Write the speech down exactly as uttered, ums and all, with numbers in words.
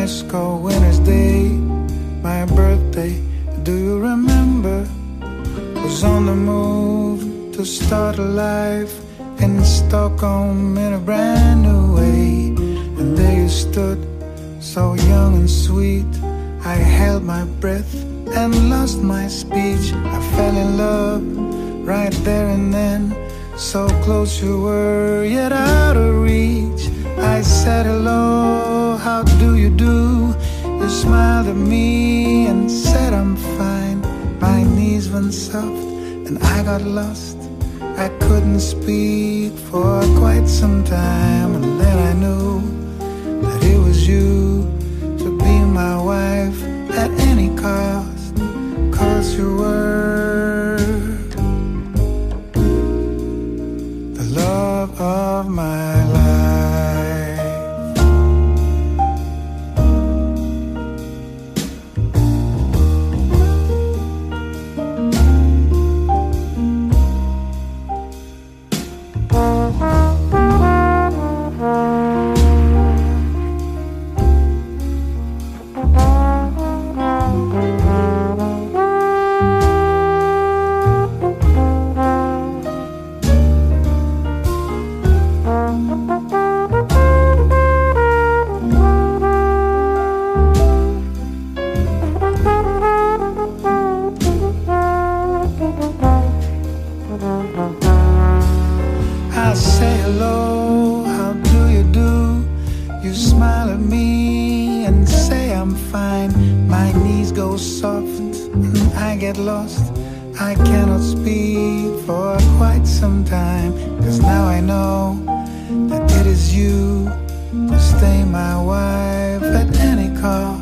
nice cold winter's day, my birthday, do you remember? Was on the move to start a life in Stockholm in a brand new way. And there you stood, so young and sweet. I held my breath and lost my speech. I fell in love right there and then. So close you were, yet out of reach. I said hello, how do you do? You smiled at me and said I'm fine. My knees went soft and I got lost. I couldn't speak for quite some time. And then I knew that it was you, to be my wife at any cost. 'Cause you were the love of my life. I say hello, how do you do? You smile at me and say I'm fine. My knees go soft and I get lost. I cannot speak for quite some time. 'Cause now I know that it is you to stay my wife at any cost.